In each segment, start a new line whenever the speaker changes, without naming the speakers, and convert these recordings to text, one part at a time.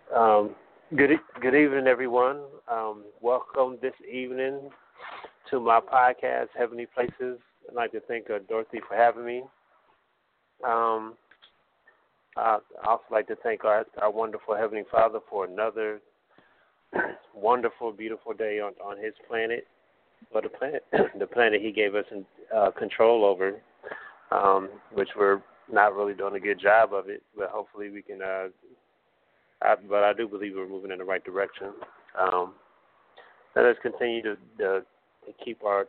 Um, good evening, everyone. Welcome this evening to my podcast, Heavenly Places. I'd like to thank Dorothy for having me. Um, I'd also like to thank our wonderful Heavenly Father for another wonderful, beautiful day on His planet, or the planet, the planet He gave us control over, which we're not really doing a good job of it, but hopefully we can. But I do believe we're moving in the right direction. Um, Let us continue to keep our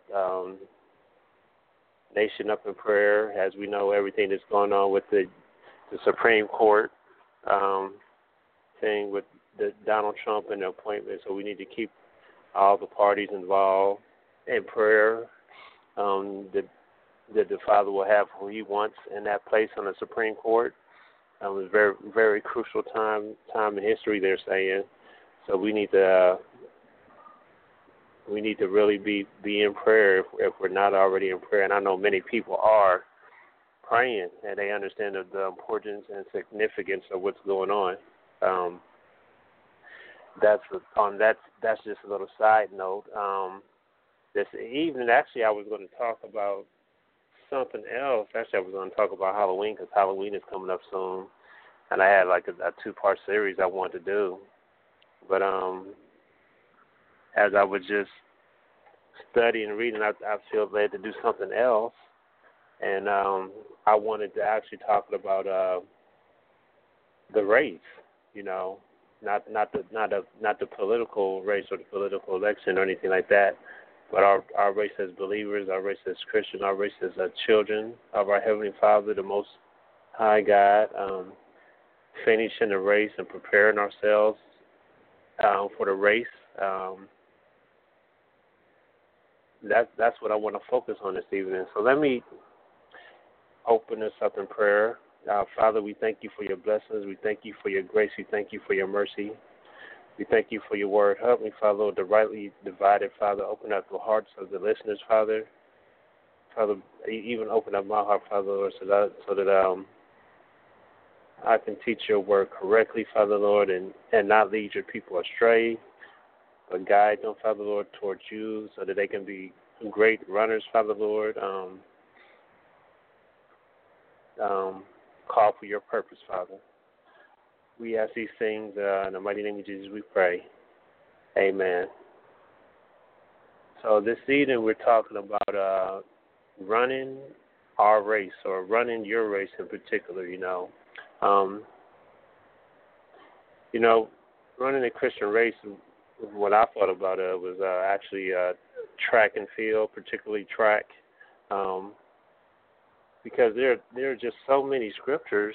nation up in prayer, as we know everything that's going on with the Supreme Court um, thing with Donald Trump and the appointment. So we need to keep all the parties involved in prayer. That the Father will have who He wants in that place on the Supreme Court. It's a very, very crucial time in history, they're saying. So we need to really be in prayer if we're not already in prayer. And I know many people are praying, and they understand the importance and significance of what's going on. Um, that's just a little side note. This evening, actually, I was going to talk about something else. Actually, I was going to talk about Halloween because Halloween is coming up soon, and I had like a two-part series I wanted to do. But as I was just studying and reading, I feel led to do something else, and I wanted to actually talk about the race. You know, not the political race or the political election or anything like that, but our race as believers, our race as Christians, our race as children of our Heavenly Father, the Most High God, finishing the race and preparing ourselves for the race. That's what I want to focus on this evening. So let me open this up in prayer. Father, we thank You for Your blessings. We thank You for Your grace. We thank You for Your mercy. We thank You for Your word. Help me, Father, Lord, to rightly divide it, Father. Open up the hearts of the listeners, Father. Father, even open up my heart, Father, Lord, so that I can teach Your word correctly, Father, Lord, and not lead Your people astray, but guide them, Father, Lord, towards You so that they can be great runners, Father, Lord. Call for Your purpose, Father. We ask these things in the mighty name of Jesus we pray. Amen. So this evening we're talking about running our race, or running your race in particular, running a Christian race, what I thought about it was actually track and field, particularly track, because there are just so many scriptures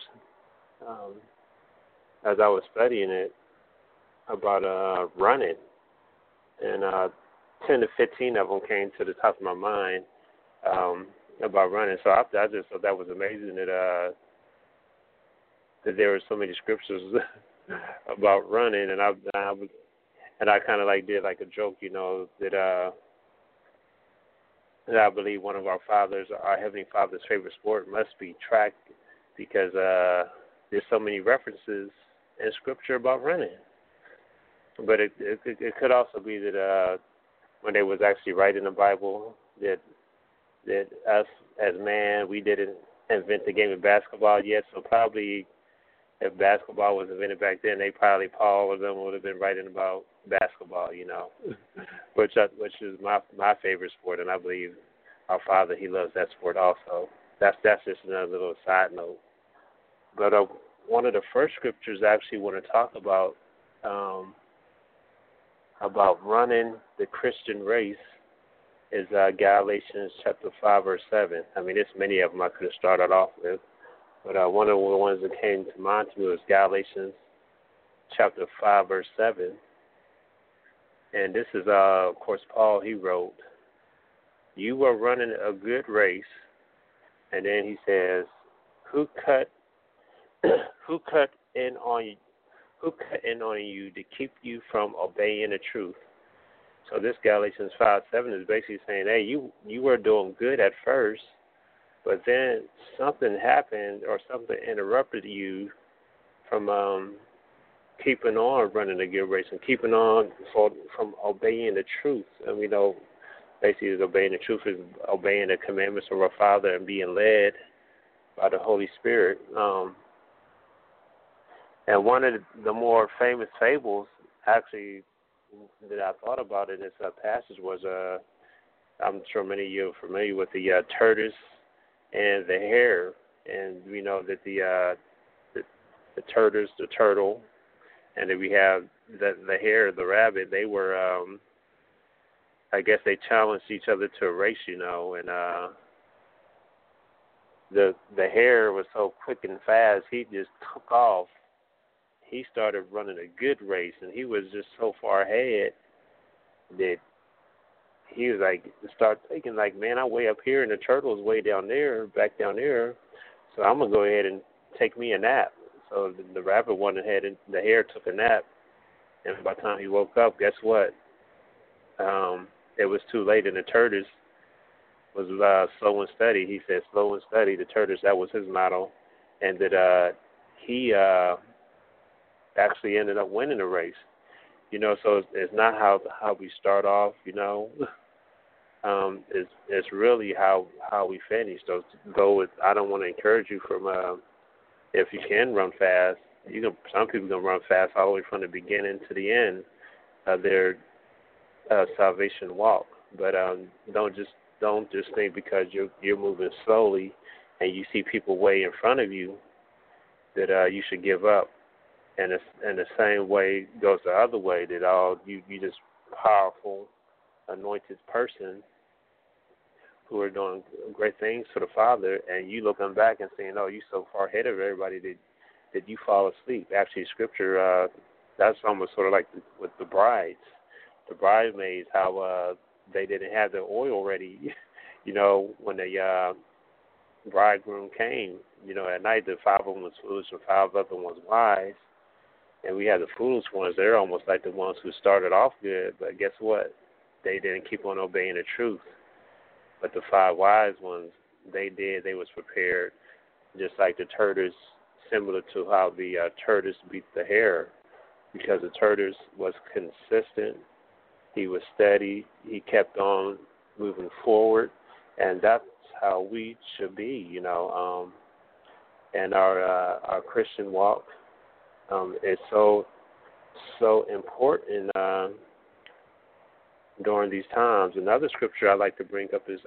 as I was studying it about running, and 10 to 15 of them came to the top of my mind about running. So I just thought that was amazing that there were so many scriptures about running, and I kind of like did like a joke, that I believe one of our Heavenly Father's favorite sport must be track, because there's so many references in Scripture about running. But it could also be that when they was actually writing the Bible, that us as man, we didn't invent the game of basketball yet. So probably if basketball was invented back then, Paul or them would have been writing about basketball, which is my favorite sport, and I believe our Father, He loves that sport also. That's just another little side note. But one of the first scriptures I actually want to talk about running the Christian race is Galatians chapter 5, verse 7. I mean, there's many of them I could have started off with, but one of the ones that came to mind to me was Galatians chapter 5, verse 7. And this is, of course, Paul. He wrote, "You are running a good race," and then he says, "Who cut in on you to keep you from obeying the truth?" So this Galatians 5:7 is basically saying, hey, you were doing good at first, but then something happened or something interrupted you from keeping on running a good race and keeping on from obeying the truth. And we know basically is obeying the truth is obeying the commandments of our Father and being led by the Holy Spirit. And one of the more famous fables, actually, that I thought about in this passage was, I'm sure many of you are familiar with the tortoise and the hare. And we know that the tortoise, the turtle, and then we have the hare, the rabbit. They were, I guess, they challenged each other to a race, and the hare was so quick and fast, he just took off. He started running a good race, and he was just so far ahead that he was like, start thinking like, man, I'm way up here, and the turtle's way down there, back down there, so I'm gonna go ahead and take me a nap. So the rabbit went ahead, and the hare took a nap, and by the time he woke up, guess what? It was too late, and the tortoise was slow and steady. He said, slow and steady. The tortoise, that was his motto, and that he actually ended up winning the race. So it's not how we start off. It's really how we finish. Though I don't want to encourage you from if you can run fast. Some people can run fast all the way from the beginning to the end of their salvation walk. But don't just think because you're moving slowly and you see people way in front of you that you should give up. And the same way goes the other way, that you just powerful, anointed person who are doing great things for the Father, and you looking back and saying, oh, you so far ahead of everybody that you fall asleep. Actually, Scripture, that's almost sort of like with the brides. The bridesmaids, how they didn't have their oil ready, when the bridegroom came. At night, the 5 of them was foolish and 5 of them was wise. And we had the foolish ones. They're almost like the ones who started off good, but guess what? They didn't keep on obeying the truth. But the 5 wise ones, they did. They was prepared, just like the tortoise, similar to how the tortoise beat the hare, because the tortoise was consistent. He was steady. He kept on moving forward, and that's how we should be, and our Christian walk. It's so important during these times. Another scripture I like to bring up is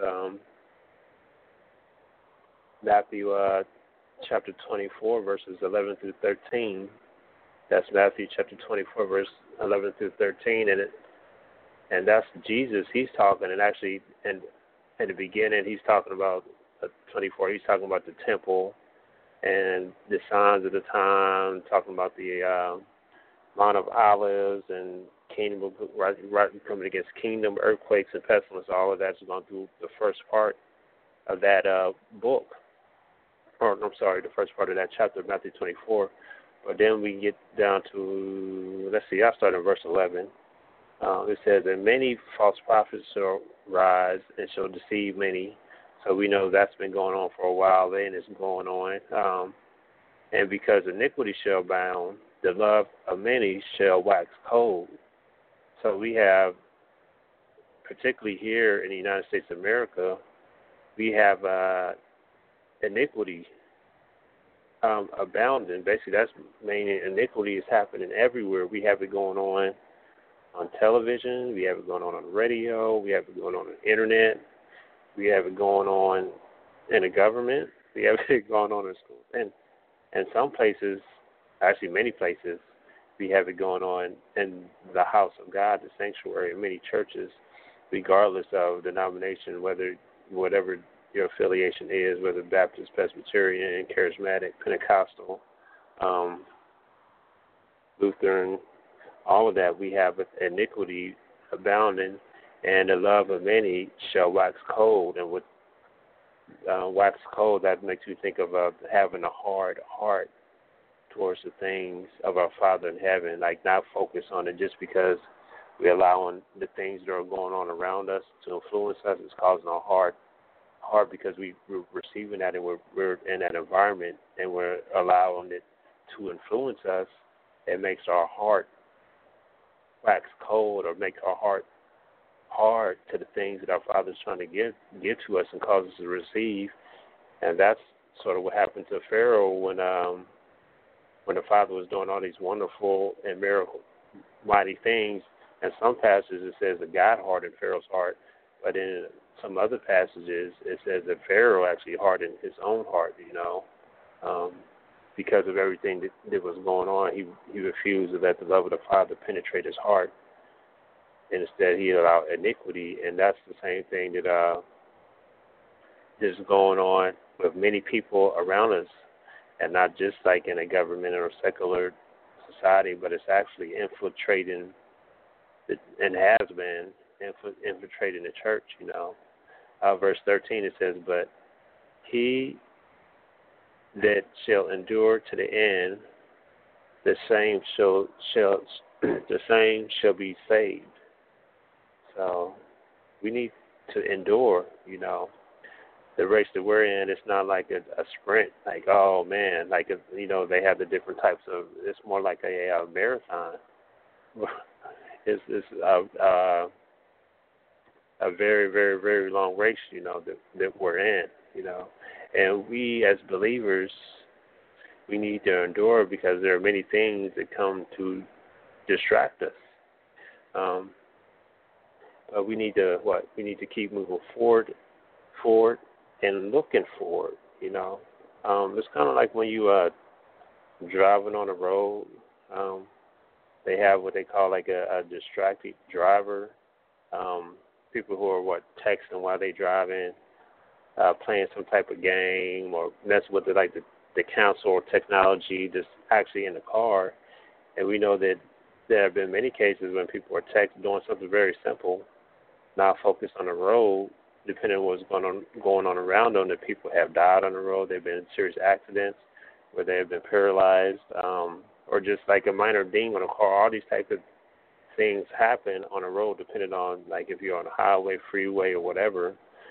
Matthew chapter 24, verses 11 through 13. That's Matthew chapter 24, verse 11 through 13, and that's Jesus. He's talking, and actually, in the beginning, he's talking about 24. He's talking about the temple and the signs of the time, talking about the Mount of Olives and kingdom, right, coming against kingdom, earthquakes, and pestilence. All of that's gone through the first part of that book. Or, I'm sorry, the first part of that chapter, Matthew 24. But then we get down to, I'll start in verse 11. It says, and many false prophets shall rise and shall deceive many. So we know that's been going on for a while, and it's going on. And because iniquity shall abound, the love of many shall wax cold. So we have, particularly here in the United States of America, we have iniquity abounding. Basically, that's meaning iniquity is happening everywhere. We have it going on television, we have it going on the radio, we have it going on the internet, we have it going on in the government, we have it going on in schools, and some places, actually many places, we have it going on in the house of God, the sanctuary, in many churches, regardless of denomination, whatever your affiliation is, whether Baptist, Presbyterian, Charismatic, Pentecostal, Lutheran, all of that, we have iniquity abounding, and the love of many shall wax cold. And with wax cold, that makes me think of having a hard heart towards the things of our Father in heaven, like not focus on it just because we're allowing the things that are going on around us to influence us. It's causing our heart because we're receiving that, and we're in that environment, and we're allowing it to influence us. it makes our heart wax cold or make our heart hard to the things that our Father's trying to give to us and cause us to receive. And that's sort of what happened to Pharaoh when the Father was doing all these wonderful and miracle, mighty things. And some passages it says that God hardened Pharaoh's heart, but in some other passages it says that Pharaoh actually hardened his own heart, because of everything that was going on. He refused to let the love of the Father penetrate his heart. And instead he allowed iniquity, and that's the same thing that is going on with many people around us, and not just like in a government or secular society, but it's actually infiltrating and has been infiltrating the church, Verse 13 it says, but he that shall endure to the end, the same shall be saved. So we need to endure, The race that we're in, it's not like a sprint, like, oh man, like, they have the different types of, it's more like a marathon. It's a very, very, very long race, that we're in, And we as believers, we need to endure because there are many things that come to distract us. But we need to We need to keep moving forward, and looking forward. It's kind of like when you driving on a road. They have what they call like a distracted driver. People who are texting while they driving, playing some type of game or messing with the console or technology that's actually in the car. And we know that there have been many cases when people are doing something very simple, not focused on the road, depending on what's going on around them, that people have died on the road. There have been serious accidents where they have been paralyzed, or just like a minor ding on a car. All these types of things happen on a road, depending on like if you're on a highway, freeway, or whatever,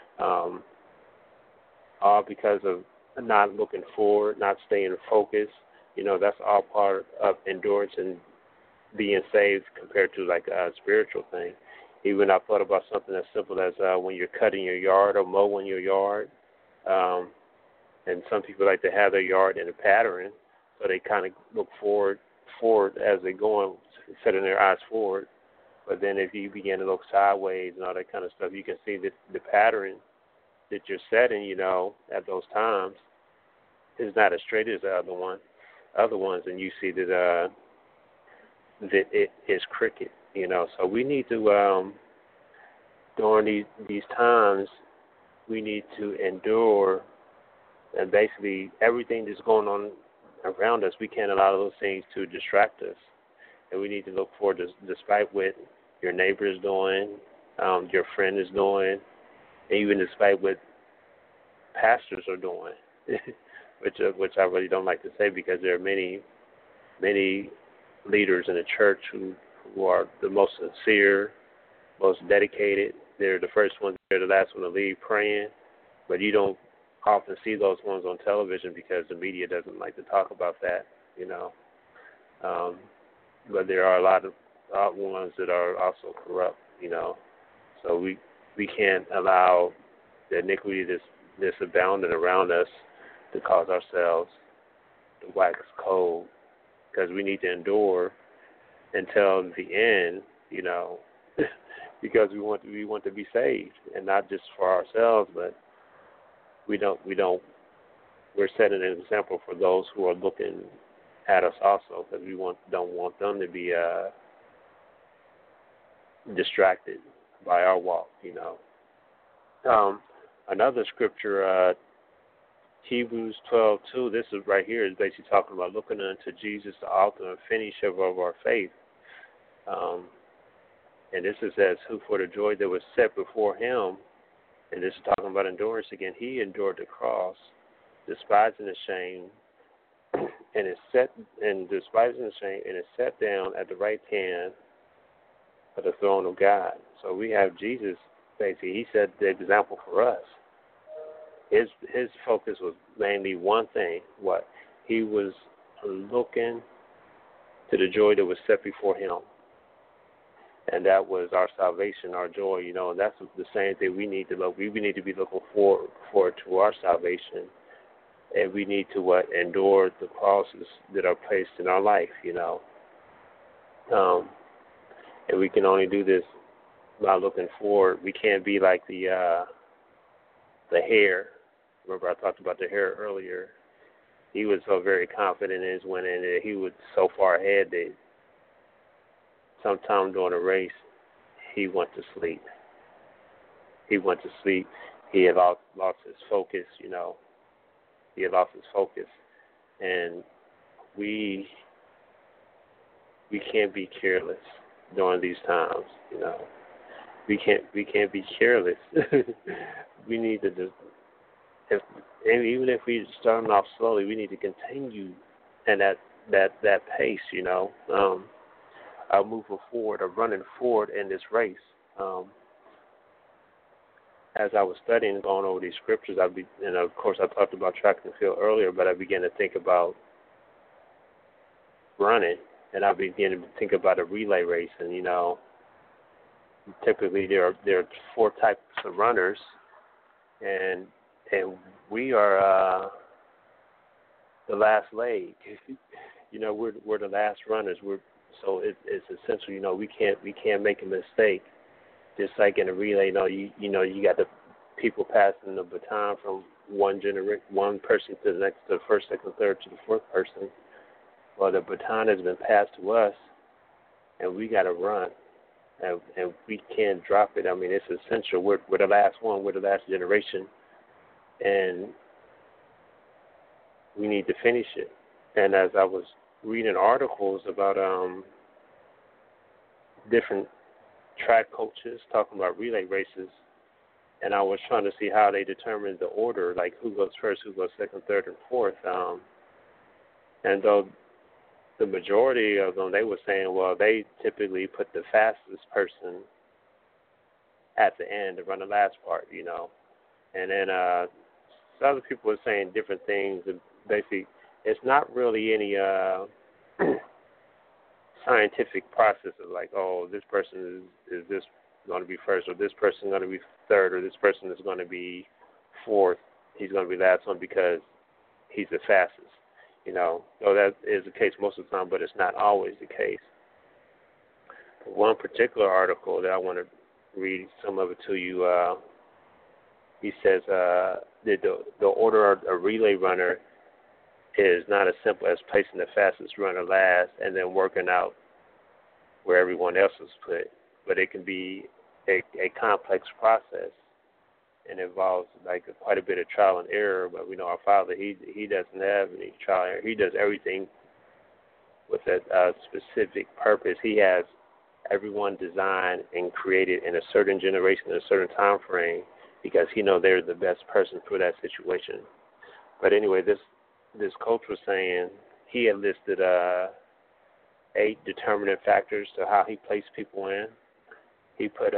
all because of not looking forward, not staying focused. That's all part of endurance and being saved compared to like a spiritual thing. Even I thought about something as simple as when you're cutting your yard or mowing your yard, and some people like to have their yard in a pattern, so they kind of look forward as they're going, setting their eyes forward. But then if you begin to look sideways and all that kind of stuff, you can see that the pattern that you're setting, at those times is not as straight as the other ones, and you see that it is crooked, So we need to, during these times, we need to endure, and basically everything that's going on around us, we can't allow those things to distract us. And we need to look forward to, despite what your neighbor is doing, your friend is doing, and even despite what pastors are doing, which I really don't like to say, because there are many leaders in the church who are the most sincere, most dedicated. They're the first ones, they're the last one to leave praying, but you don't often see those ones on television because the media doesn't like to talk about that, but there are a lot of ones that are also corrupt, So we can't allow the iniquity that's abounding around us to cause ourselves to wax cold, because we need to endure until the end, because we want to be saved, and not just for ourselves, but we're setting an example for those who are looking at us also, because we don't want them to be distracted by our walk, Another scripture, Hebrews 12:2. This is right here is basically talking about looking unto Jesus, the author and finisher of our faith. And this is as who for the joy that was set before him, and this is talking about endurance again. He endured the cross, despising the shame, and despising the shame, and is set down at the right hand of the throne of God. So we have Jesus. Basically, he set the example for us. His focus was mainly one thing. What he was looking to the joy that was set before him. And that was our salvation, our joy, and that's the same thing we need to look. We need to be looking forward to our salvation. And we need to endure the crosses that are placed in our life, And we can only do this by looking forward. We can't be like the hare. Remember, I talked about the hare earlier. He was so very confident in his winning that he was so far ahead that sometime during a race, he went to sleep. He had lost his focus, He had lost his focus. And we can't be careless during these times, We can't be careless. We need to just, even if we're starting off slowly, we need to continue in that pace, moving forward or running forward in this race. As I was studying, going over these scriptures, and of course I talked about track and field earlier, but I began to think about running, and I began to think about a relay race, and typically there are 4 types of runners, and we are the last leg. We're the last runners. So it's essential. We can't make a mistake. Just like in a relay, you got the people passing the baton from one person to the next, to the first, second, third, to the fourth person. Well, the baton has been passed to us, and we got to run, and we can't drop it. I mean, it's essential. We're the last one. We're the last generation, and we need to finish it. And as I was reading articles about different track coaches talking about relay races, and I was trying to see how they determine the order, like who goes first, who goes second, third, and fourth. And though the majority of them, they were saying, well, they typically put the fastest person at the end to run the last part, And then other people were saying different things. And basically, it's not really any scientific process of like, oh, this person is this going to be first, or this person is going to be third, or this person is going to be fourth. He's going to be last one because he's the fastest. So that is the case most of the time, but it's not always the case. One particular article that I want to read some of it to you, he says that the order of a relay runner is not as simple as placing the fastest runner last and then working out where everyone else is put, but it can be a complex process and involves quite a bit of trial and error. But we know our Father, he doesn't have any trial and error. He does everything with a specific purpose. He has everyone designed and created in a certain generation, in a certain time frame, because he knows they're the best person for that situation. But anyway, this coach was saying he had listed 8 determinant factors to how he placed people in. He put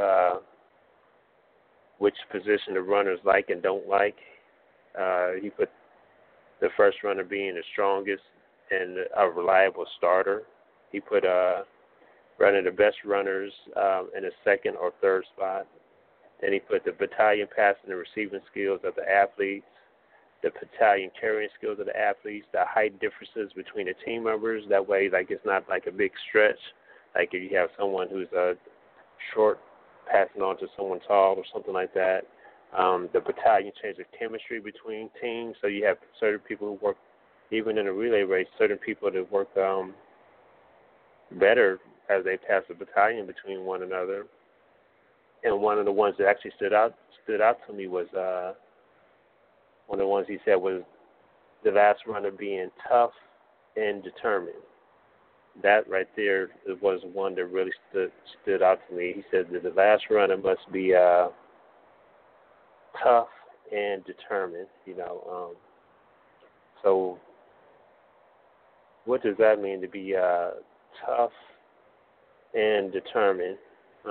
which position the runners like and don't like. He put the first runner being the strongest and a reliable starter. He put running the best runners in the second or third spot. Then he put the battalion passing and receiving skills of the athletes, the battalion carrying skills of the athletes, the height differences between the team members. That way, it's not like a big stretch. Like if you have someone who's short passing on to someone tall or something like that. The battalion changes chemistry between teams. So you have certain people who work, even in a relay race, certain people that work better as they pass the battalion between one another. And one of the ones that actually stood out to me was one of the ones he said was the last runner being tough and determined. That right there was one that really stood out to me. He said that the last runner must be tough and determined. So what does that mean, to be tough and determined?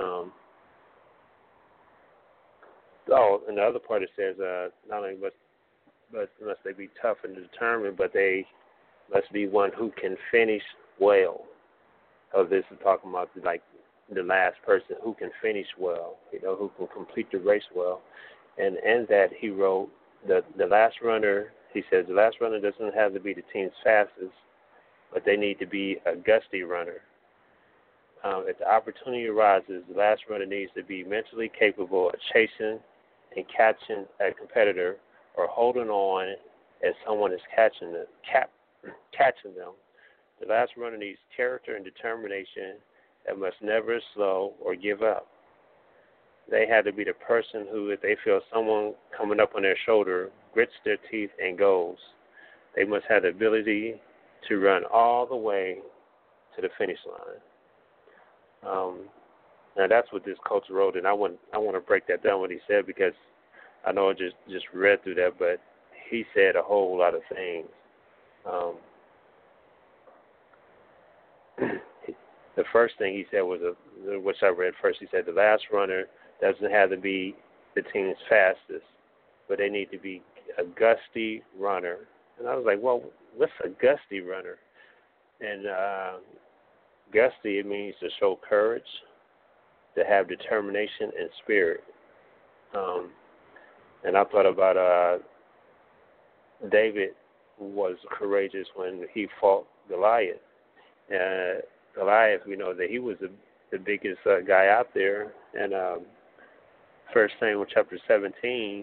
And the other part it says not only must they be tough and determined, but they must be one who can finish well. So this is talking about like the last person who can finish well, who can complete the race well. And that he wrote the last runner. He says the last runner doesn't have to be the team's fastest, but they need to be a gusty runner. If the opportunity arises, the last runner needs to be mentally capable of chasing and catching a competitor or holding on as someone is catching them. The last runner needs character and determination and must never slow or give up. They had to be the person who, if they feel someone coming up on their shoulder, grits their teeth and goes. They must have the ability to run all the way to the finish line. Now that's what this coach wrote, and I want to break that down what he said, because I know I just read through that, but he said a whole lot of things. The first thing he said was, which I read first, he said the last runner doesn't have to be the team's fastest, but they need to be a gusty runner. And I was like, well, what's a gusty runner? And gusty, it means to show courage, to have determination and spirit. And I thought about David was courageous when he fought Goliath. Goliath, we know that he was the biggest guy out there. And 1 Samuel chapter 17,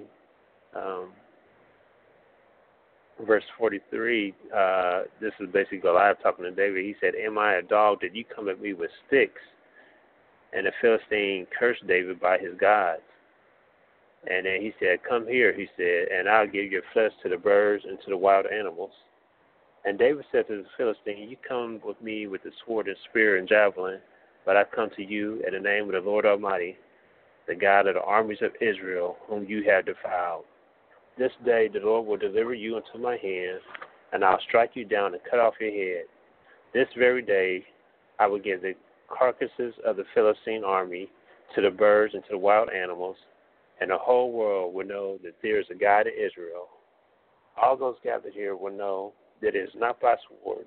verse 43, this is basically Goliath talking to David. He said, "Am I a dog that you come at me with sticks?" And the Philistine cursed David by his gods. And then he said, "Come here," he said, "and I'll give your flesh to the birds and to the wild animals." And David said to the Philistine, "You come with me with the sword and spear and javelin, but I come to you in the name of the Lord Almighty, the God of the armies of Israel, whom you have defiled. This day the Lord will deliver you into my hand, and I'll strike you down and cut off your head. This very day I will give the carcasses of the Philistine army to the birds and to the wild animals, and the whole world will know that there is a God in Israel. All those gathered here will know that it is not by sword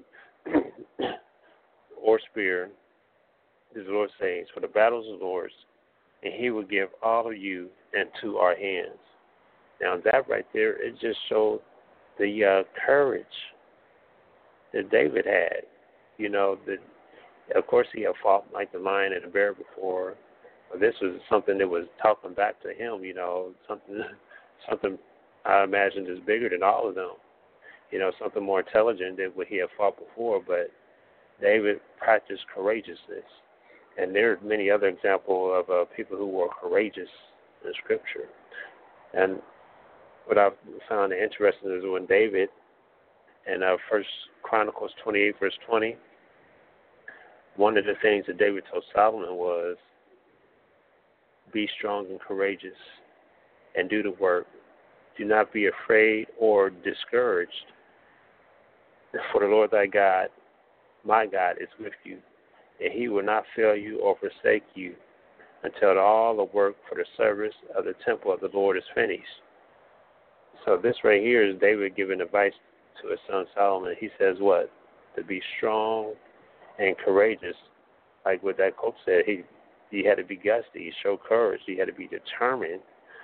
or spear, as the Lord says, for the battle is the Lord's, and he will give all of you into our hands." Now that right there, it just showed the courage that David had. That of course he had fought like the lion and the bear before, but this was something that was talking back to him. Something I imagined is bigger than all of them. Something more intelligent than what he had fought before. But David practiced courageousness, and there are many other examples of people who were courageous in Scripture. And what I found interesting is when David, in 1 Chronicles 28, verse 20, one of the things that David told Solomon was, "Be strong and courageous, and do the work. Do not be afraid or discouraged, for the Lord thy God, my God, is with you, and he will not fail you or forsake you until all the work for the service of the temple of the Lord is finished." So this right here is David giving advice to his son Solomon. He says what? To be strong and courageous. Like what that coach said, he had to be gusty, he showed courage, he had to be determined.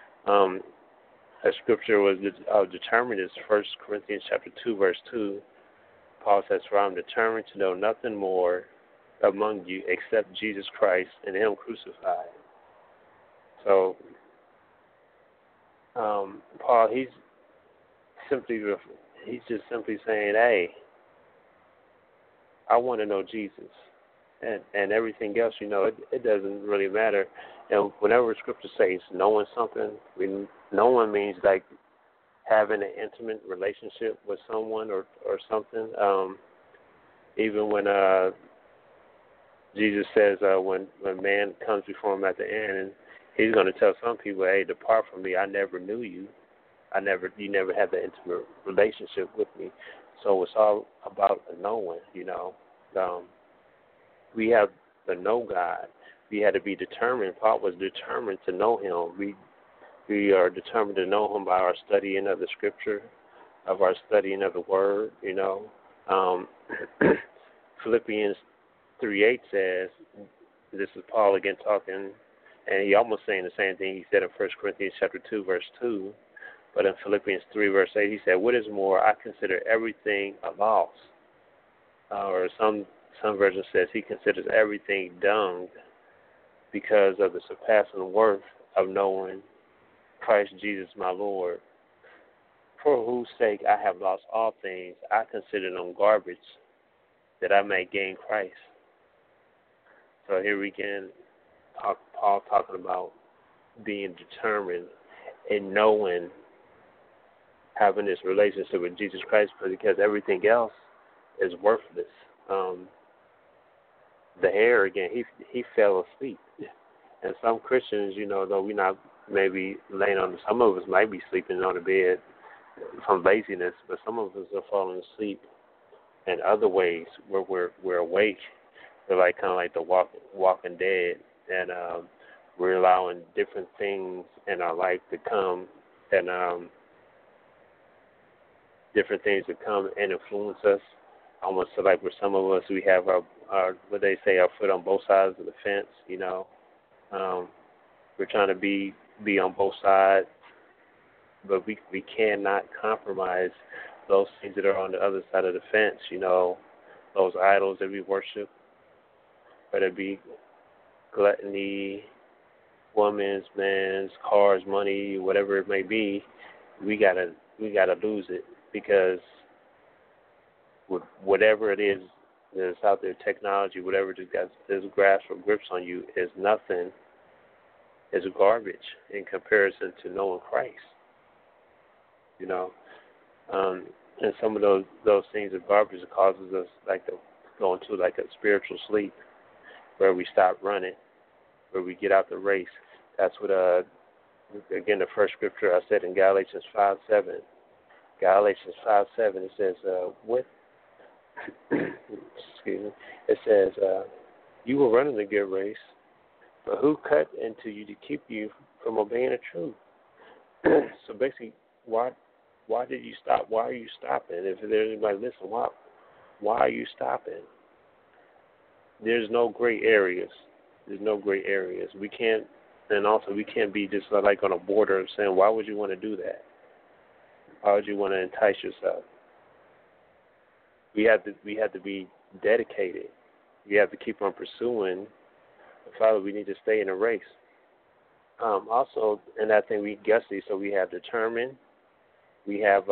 A scripture was determined is 1 Corinthians chapter 2, verse 2. Paul says, "For I am determined to know nothing more among you except Jesus Christ and him crucified." So Paul, he's just simply saying, hey, I want to know Jesus. And everything else, it doesn't really matter. And whenever Scripture says knowing something, knowing means like having an intimate relationship with someone or something. Even when Jesus says when man comes before him at the end, and he's going to tell some people, "Hey, depart from me, I never knew you. You never had that intimate relationship with me." So it's all about knowing, We have to know God. We had to be determined. Paul was determined to know him. We are determined to know him by our studying of the Scripture, of our studying of the Word, Philippians 3:8 says, this is Paul again talking, and he almost saying the same thing he said in 1 Corinthians chapter 2, verse 2. But in Philippians 3, verse 8, he said, what is more, I consider everything a loss. Or some version says he considers everything dung because of the surpassing worth of knowing Christ Jesus my Lord, for whose sake I have lost all things. I consider them garbage, that I may gain Christ. So here we can Paul talking about being determined and knowing, having this relationship with Jesus Christ, because everything else is worthless. The hair, again, he fell asleep. And some Christians, though we're not maybe laying on, some of us might be sleeping on the bed from laziness, but some of us are falling asleep in other ways where we're awake. We're kind of like the walking dead, and we're allowing different things in our life to come, and different things to come and influence us. Almost so like with some of us, we have our what they say, our foot on both sides of the fence. We're trying to be on both sides, but we cannot compromise those things that are on the other side of the fence. Those idols that we worship, whether it be gluttony, women's, men's, cars, money, whatever it may be. We gotta lose it, because whatever it is that's out there, technology, whatever just got this grasp or grips on you, is nothing, is garbage in comparison to knowing Christ. And some of those things are garbage that causes us to go into a spiritual sleep, where we stop running, where we get out the race. That's what again, the first scripture I said in Galatians 5:7. Galatians 5:7, it says, excuse me, it says, you will run in a good race, but who cut into you to keep you from obeying the truth? So basically, why did you stop? Why are you stopping? If there's anybody listening, why are you stopping? There's no gray areas. There's no gray areas. We can't be just on a border of saying, why would you want to do that? Why would you want to entice yourself? We have to be dedicated. We have to keep on pursuing. Father, we need to stay in a race. Also, in that thing, we gusty. So we have determined. We have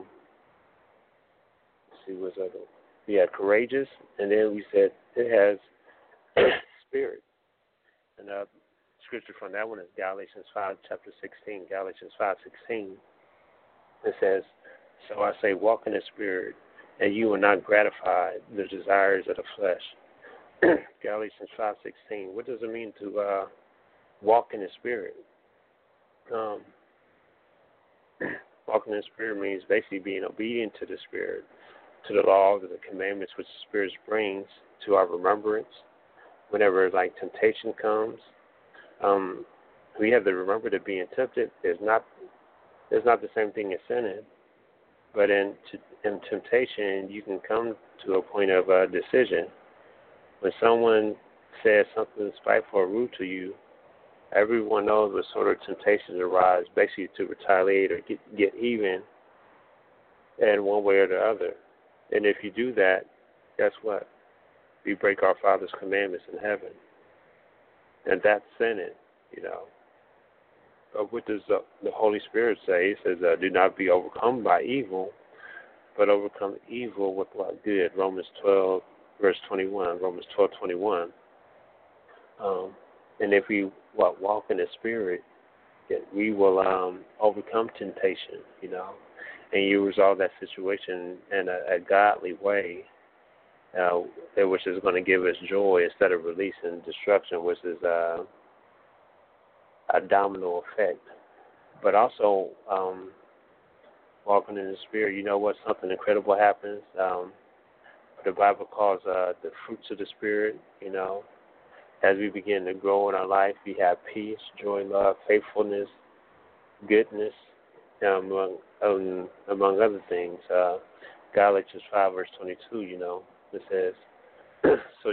we had courageous, and then we said it has spirit. And scripture from that one is Galatians 5, chapter 16. Galatians 5:16. It says, so I say, walk in the spirit, and you will not gratify the desires of the flesh. Galatians 5:16. What does it mean to walk in the spirit? Walking in the spirit means basically being obedient to the Spirit, to the laws and the commandments which the Spirit brings to our remembrance. Whenever temptation comes, we have to remember that being tempted is not the same thing as sinning. But in temptation, you can come to a point of decision. When someone says something spiteful or rude to you, everyone knows what sort of temptations arise, basically to retaliate or get even in one way or the other. And if you do that, guess what? We break our Father's commandments in heaven. And that's sinning, But what does the Holy Spirit say? He says, do not be overcome by evil, but overcome evil with what? Good. Romans 12, verse 21. Romans 12:21. And if we walk in the Spirit, we will overcome temptation, and you resolve that situation in a godly way, which is going to give us joy instead of releasing destruction, which is a domino effect. But also, walking in the Spirit, something incredible happens. The Bible calls the fruits of the Spirit, As we begin to grow in our life, we have peace, joy, love, faithfulness, goodness, among other things. Galatians 5, verse 22, it says, So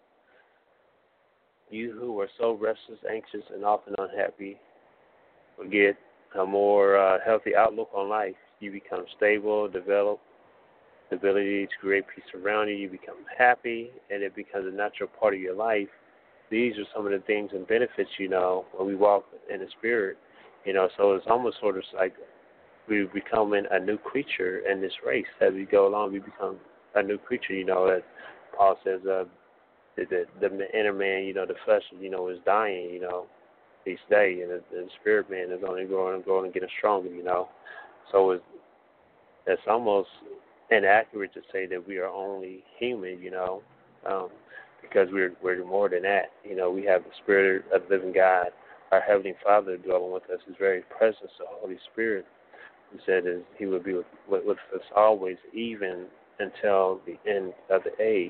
you who are so restless, anxious, and often unhappy, will get a more healthy outlook on life. You become stable, develop the ability to create peace around you. You become happy, and it becomes a natural part of your life. These are some of the things and benefits, when we walk in the Spirit. So it's almost sort of like we become a new creature in this race. As we go along, we become a new creature. As Paul says, the inner man, the flesh, is dying, each day, and the spirit man is only growing and getting stronger, So it's almost inaccurate to say that we are only human, because we're more than that. We have the Spirit of the living God, our Heavenly Father dwelling with us. His very presence, the Holy Spirit, who said is He would be with us always, even until the end of the age,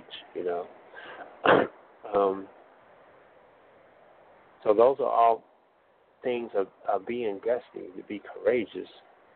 So those are all things of being gusty, to be courageous,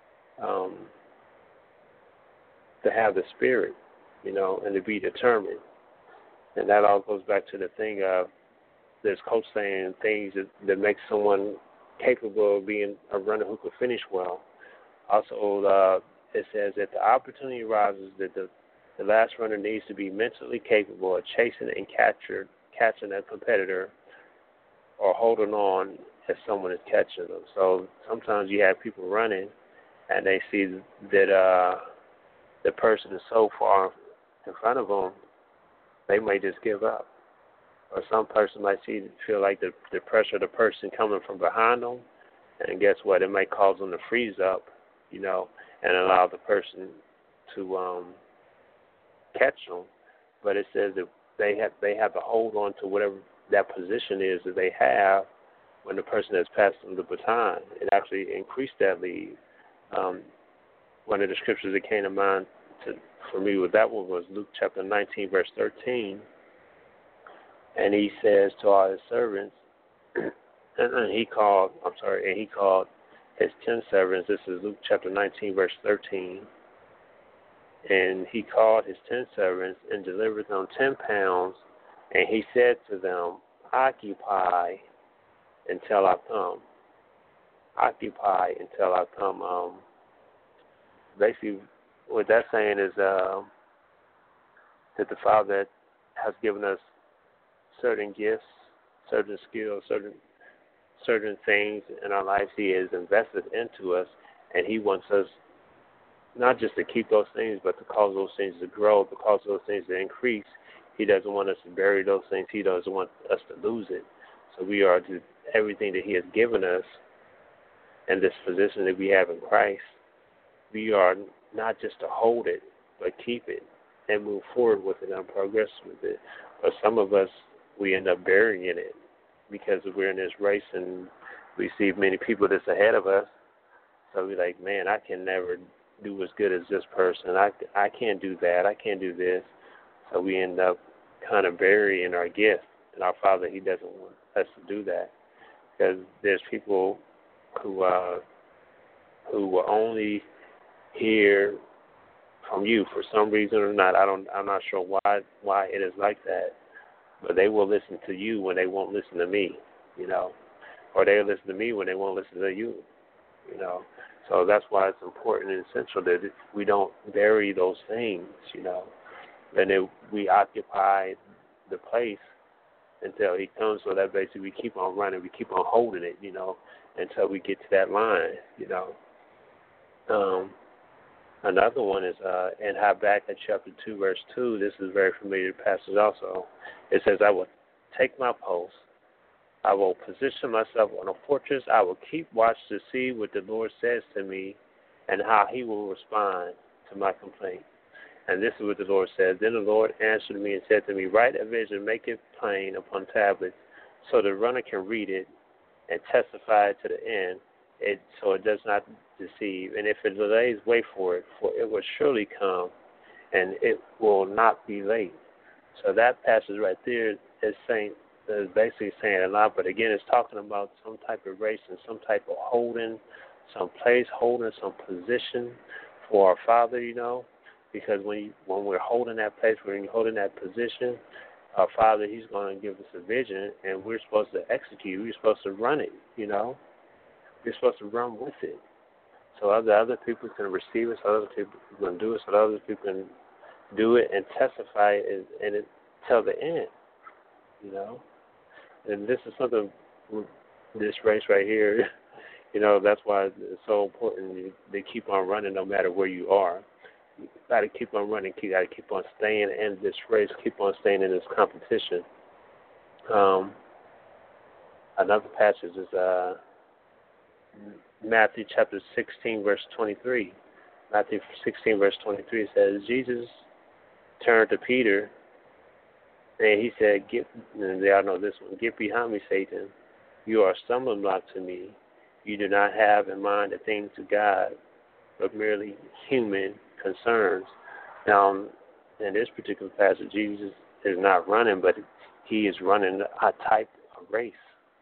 to have the Spirit, and to be determined. And that all goes back to the thing of there's coach saying things that make someone capable of being a runner who could finish well. Also, it says that the opportunity arises that the last runner needs to be mentally capable of chasing and catching a competitor or holding on as someone is catching them. So sometimes you have people running and they see that the person is so far in front of them, they may just give up. Or some person might feel like the pressure of the person coming from behind them, and guess what? It might cause them to freeze up, and allow the person to catch them. But it says that they have to hold on to whatever that position is that they have when the person has passed them the baton. It actually increased that lead. One of the scriptures that came to mind for me with that one was Luke chapter 19, verse 13. And he says to all his servants, and he called his 10 servants. This is Luke chapter 19, verse 13. And he called his 10 servants and delivered them 10 pounds. And he said to them, occupy until I come. Occupy until I come. Basically, what that's saying is that the Father has given us certain gifts, certain skills, certain things in our lives. He has invested into us, and He wants us not just to keep those things, but to cause those things to grow, to cause those things to increase. He doesn't want us to bury those things. He doesn't want us to lose it. So we are to everything that He has given us in this position that we have in Christ. We are not just to hold it, but keep it and move forward with it and progress with it. But some of us, we end up burying it because we're in this race and we see many people that's ahead of us. So we're like, man, I can never do as good as this person. I can't do that. I can't do this. So we end up kind of burying our gift. And our Father, He doesn't want us to do that, because there's people who will only hear from you for some reason or not. I'm not sure why it is like that, but they will listen to you when they won't listen to me, or they'll listen to me when they won't listen to you, So that's why it's important and essential that we don't bury those things, and that we occupy the place until He comes, so that basically we keep on running, we keep on holding it, until we get to that line, Another one is in Habakkuk chapter 2, verse 2. This is a very familiar passage also. It says, I will take my post. I will position myself on a fortress. I will keep watch to see what the Lord says to me and how He will respond to my complaint. And this is what the Lord says. Then the Lord answered me and said to me, write a vision, make it plain upon tablets, so the runner can read it and testify to the end, so it does not deceive. And if it delays, wait for it will surely come, and it will not be late. So that passage right there is basically saying a lot, but again, it's talking about some type of race and some type of holding, some place, holding some position for our Father, Because when we're holding that place, when you're holding that position, our Father, He's going to give us a vision, and we're supposed to execute. We're supposed to run it, We're supposed to run with it. So other people can receive it, so other people can do it, so other people can do it and testify it and it till the end, And this is something, this race right here, that's why it's so important. They keep on running no matter where you are. You got to keep on running. You got to keep on staying in this race. Keep on staying in this competition. Another passage is Matthew chapter 16, verse 23. Matthew 16, verse 23 says, Jesus turned to Peter, and he said, and they all know this one, "Get behind me, Satan. You are a stumbling block to me. You do not have in mind the things of God, but merely human concerns." Now, in this particular passage, Jesus is not running, but he is running a type of race,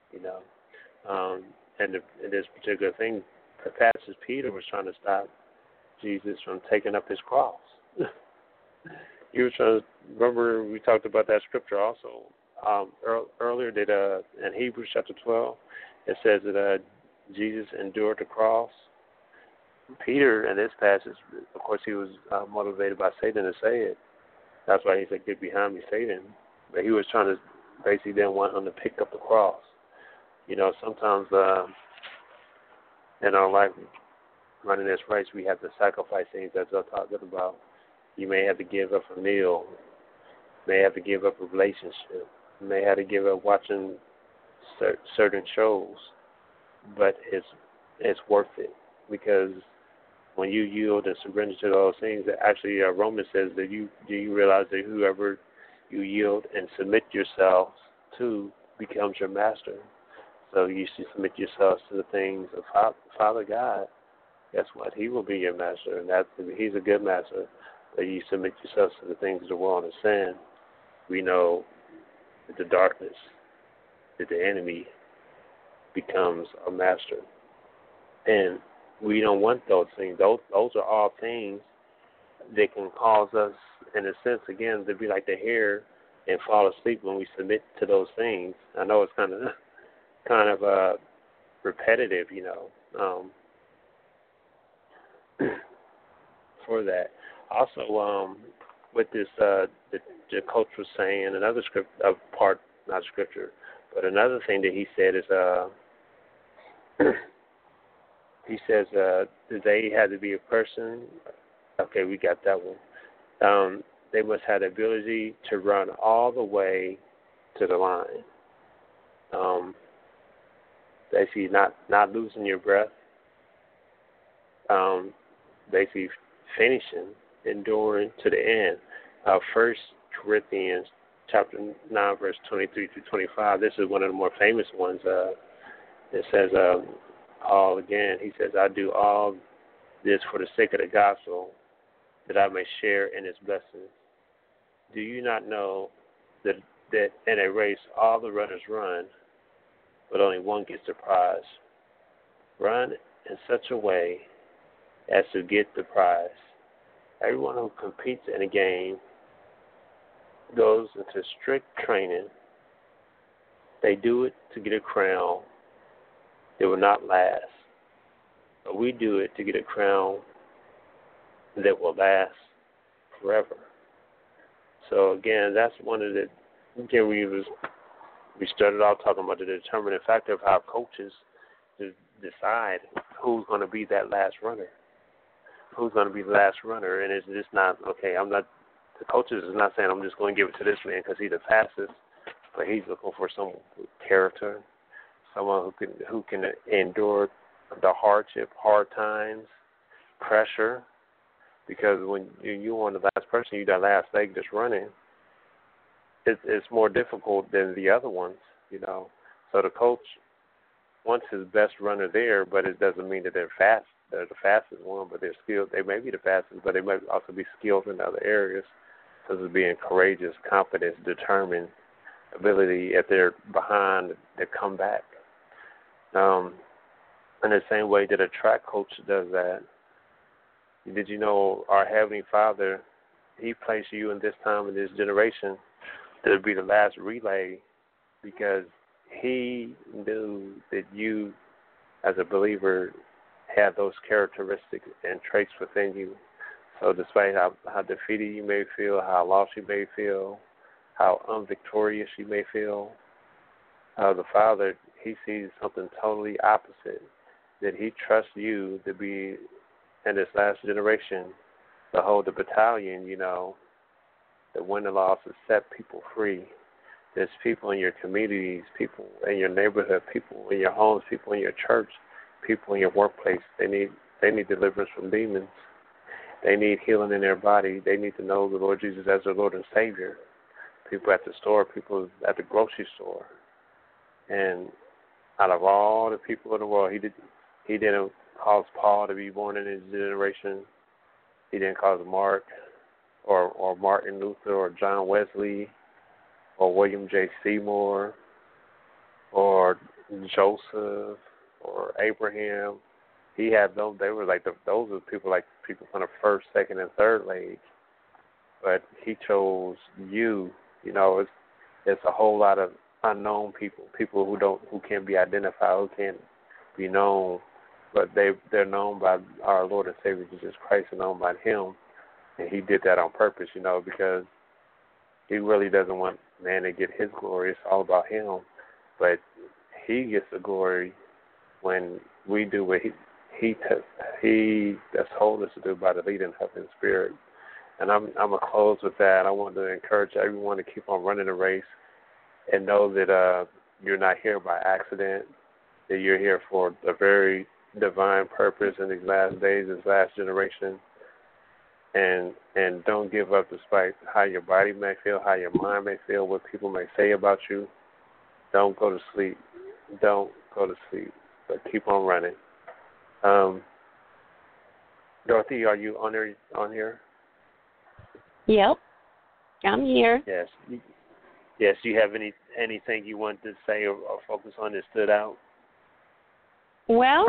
And in this particular thing, the passage, Peter was trying to stop Jesus from taking up his cross. He was trying to, remember we talked about that scripture also earlier that in Hebrews chapter 12, it says that Jesus endured the cross. Peter, in this passage, of course, he was motivated by Satan to say it. That's why he said, "Get behind me, Satan." But he was trying to basically didn't want him to pick up the cross. Sometimes in our life, running this race, we have to sacrifice things that I'm talking about. You may have to give up a meal. You may have to give up a relationship. You may have to give up watching certain shows. But it's worth it, because when you yield and surrender to those things, actually Romans says that do you realize that whoever you yield and submit yourselves to becomes your master. So you should submit yourselves to the things of Father God. Guess what? He will be your master, and he's a good master. But you submit yourselves to the things of the world and sin. We know that the darkness, that the enemy becomes a master. And we don't want those things. Those are all things that can cause us, in a sense, again, to be like the hare and fall asleep when we submit to those things. I know it's kind of repetitive, for that. Also, with this, the coach was saying another not scripture, but another thing that he said is, he says they had to be a person. Okay, we got that one. They must have the ability to run all the way to the line. Basically, not losing your breath. Basically, finishing, enduring to the end. 1 Corinthians chapter 9, verse 23 through 25. This is one of the more famous ones. It says, Paul again, he says, "I do all this for the sake of the gospel, that I may share in its blessings. Do you not know that in a race all the runners run, but only one gets the prize? Run in such a way as to get the prize. Everyone who competes in a game goes into strict training. They do it to get a crown that will not last. But we do it to get a crown that will last forever." So again, that's one of the, again, we started off talking about the determining factor of how coaches decide who's going to be that last runner. Who's going to be the last runner? And it's just not, okay, the coaches is not saying I'm just going to give it to this man because he's the fastest, but he's looking for some character, someone who can endure the hardship, hard times, pressure. Because when you're on the last person, you're that last leg that's running, it's more difficult than the other ones, So the coach wants his best runner there, but it doesn't mean that they're the fastest one, but they're skilled. They may be the fastest, but they might also be skilled in other areas, such as being courageous, confident, determined, ability. If they're behind, they come back. In the same way that a track coach does that, Did you know our Heavenly Father, He placed you in this time in this generation to be the last relay because He knew that you, as a believer, had those characteristics and traits within you. So despite how defeated you may feel, how lost you may feel, how unvictorious you may feel, the Father, He sees something totally opposite, that He trusts you to be in this last generation to hold the battalion, to win the loss and set people free. There's people in your communities, people in your neighborhood, people in your homes, people in your church, people in your workplace. They need deliverance from demons. They need healing in their body. They need to know the Lord Jesus as their Lord and Savior. People at the store, people at the grocery store. And out of all the people in the world, he didn't cause Paul to be born in his generation. He didn't cause Mark or Martin Luther or John Wesley or William J. Seymour or Joseph or Abraham. He had them. They were like those were people from the first, second, and third age. But he chose you. It's a whole lot of unknown people who can't be identified, who can't be known, but they're known by our Lord and Savior Jesus Christ and known by Him, and He did that on purpose, because He really doesn't want man to get His glory. It's all about Him, but He gets the glory when we do what He has told us to do by the leading of His Spirit. And I'm gonna close with that. I want to encourage everyone to keep on running the race and know that you're not here by accident, that you're here for a very divine purpose in these last days, this last generation. And don't give up despite how your body may feel, how your mind may feel, what people may say about you. Don't go to sleep. Don't go to sleep, but keep on running. Dorothy, are you on here?
Yep, I'm here.
Yes. Yes. Do you have anything you want to say or focus on that stood out?
Well,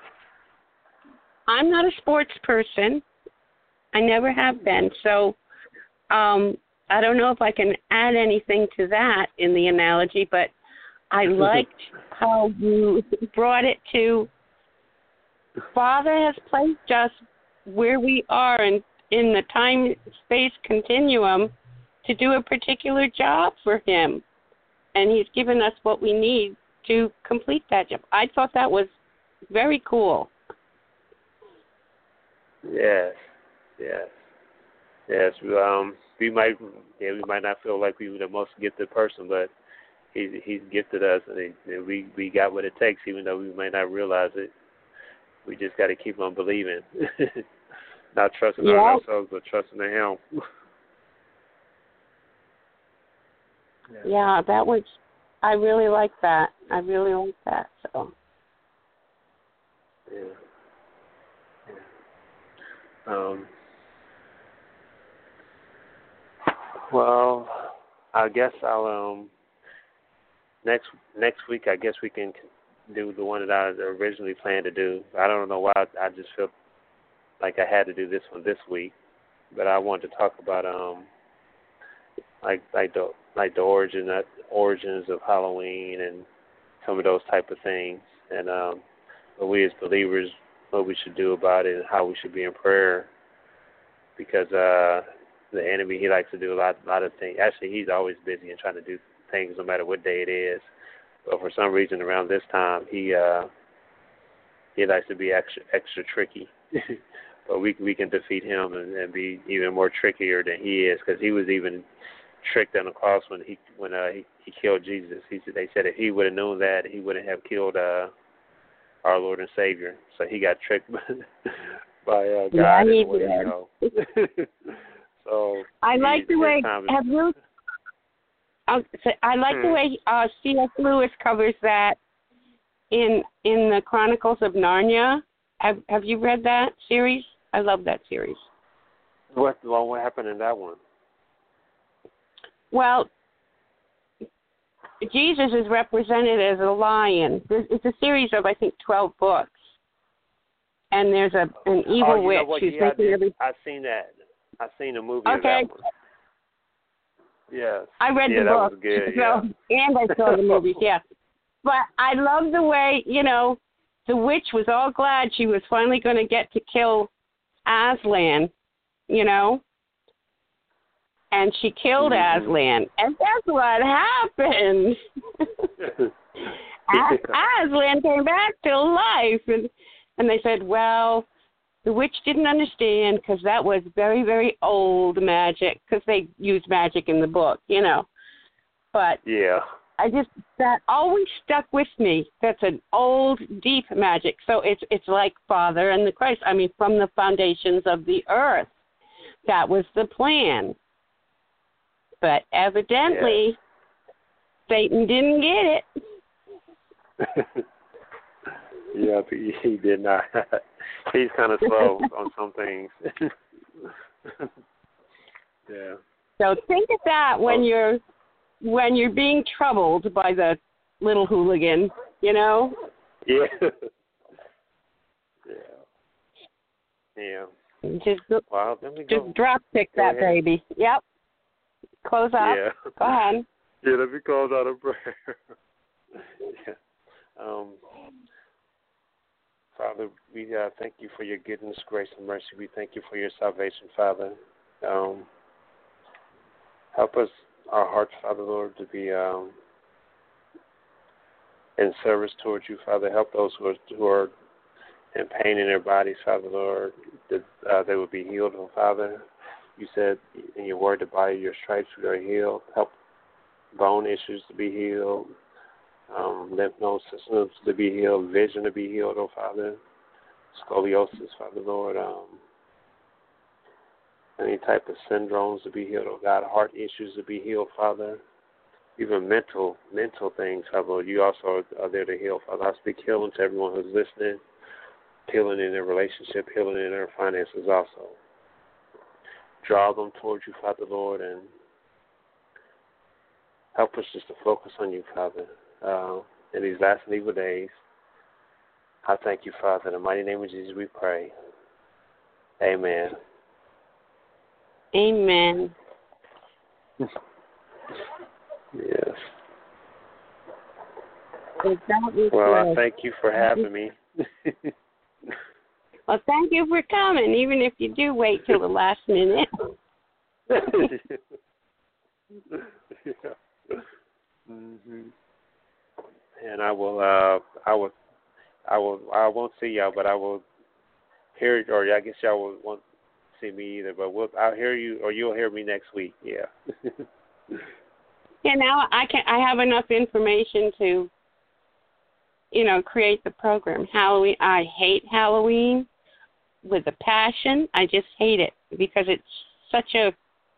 I'm not a sports person. I never have been, so I don't know if I can add anything to that in the analogy, but I liked how you brought it to Father has placed us where we are in the time-space continuum to do a particular job for Him, and He's given us what we need to complete that job. I thought that was very cool.
Yes. We might not feel like we were the most gifted person, but He's gifted us, and we got what it takes, even though we may not realize it. We just got to keep on believing, not trusting in ourselves, but trusting in Him.
Yeah, that was. I really like that. So.
Yeah. Well, I guess I'll next week. I guess we can do the one that I originally planned to do. I don't know why. I just felt like I had to do this one this week, but I wanted to talk about like the origins of Halloween and some of those type of things, and what we as believers, what we should do about it and how we should be in prayer, because the enemy, he likes to do a lot of things. Actually, he's always busy and trying to do things no matter what day it is. But for some reason around this time, he likes to be extra tricky. But we can defeat him and be even more trickier than he is, because he was even tricked on the cross when he killed Jesus. They said if he would have known that, he wouldn't have killed our Lord and Savior. So he got tricked by God.
Yeah,
So
I like the way. Have you? I like the way C.S. Lewis covers that in the Chronicles of Narnia. Have you read that series? I love that series.
What happened in that one?
Well, Jesus is represented as a lion. It's a series of, I think, 12 books. and there's an evil witch who's making everything.
I've seen that. I've seen a movie
Okay.
of that one. Yes.
I read the book.
That was good,
and I saw the movies, yeah. But I love the way, the witch was all glad she was finally going to get to kill Aslan, and she killed Aslan. And that's what happened. Aslan came back to life. And they said, well, the witch didn't understand because that was very, very old magic, because they used magic in the book, But
yeah,
that always stuck with me. That's an old, deep magic. So it's like Father and the Christ. I mean, from the foundations of the earth. That was the plan. But evidently, Satan didn't get it.
Yeah, he did not. He's kind of slow on some things. Yeah.
So think of that when you're being troubled by the little hooligan,
Yeah. Yeah.
Just drop kick that baby. Yep. Close up.
Yeah.
Go ahead.
Yeah, let me close out a prayer. Yeah. Father, we thank you for your goodness, grace, and mercy. We thank you for your salvation, Father. Help us, our hearts, Father, Lord, to be in service towards you, Father. Help those who are in pain in their bodies, Father, Lord, that they will be healed, oh, Father. You said in your word that by your stripes we are healed. Help bone issues to be healed. Lymph node systems to be healed, vision to be healed, oh Father, scoliosis, Father Lord, any type of syndromes to be healed, oh God, heart issues to be healed, Father, even mental things, Father Lord, you also are there to heal, Father. I speak healing to everyone who's listening, healing in their relationship, healing in their finances also. Draw them towards you, Father Lord, and help us just to focus on you, Father. In these last and evil days, I thank you, Father. In the mighty name of Jesus, we pray. Amen.
Amen.
Yes.
Well,
I thank you for having me.
Well, thank you for coming, even if you do wait till the last minute.
Yeah. Mm-hmm. And I won't see y'all, but I will hear, or I guess y'all won't see me either, but I'll hear you, or you'll hear me next week. Yeah.
Yeah. Now I have enough information to, create the program. Halloween. I hate Halloween with a passion. I just hate it because it's such a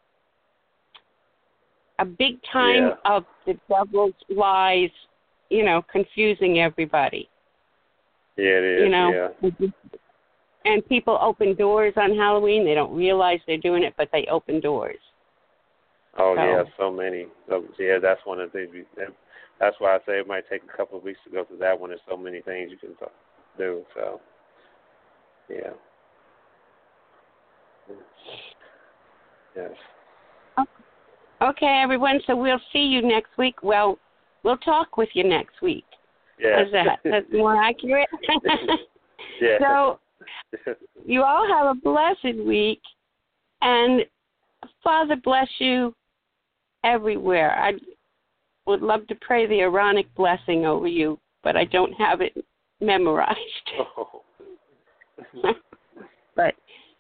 big time of the devil's lies, confusing everybody.
Yeah, it is,
Yeah. And people open doors on Halloween. They don't realize they're doing it, but they open doors.
Oh, yeah, so many. So, yeah, that's one of the things. That's why I say it might take a couple of weeks to go through that one. There's so many things you can do. So, yeah. Yes.
Okay, everyone. So we'll see you next week. Well, we'll talk with you next week.
Yeah.
How's that? That's more accurate.
Yeah.
So you all have a blessed week, and Father bless you everywhere. I would love to pray the Aaronic blessing over you, but I don't have it memorized.
Oh.
But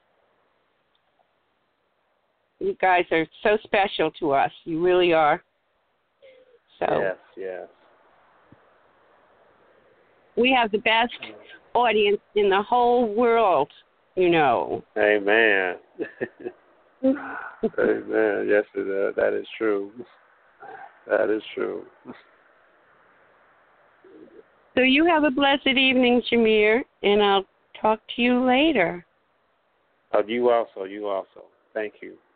you guys are so special to us. You really are. So
Yes.
We have the best audience in the whole world,
Amen. Amen. Yes, that is true. That is true.
So you have a blessed evening, Shamir, and I'll talk to you later.
Oh, you also. Thank you.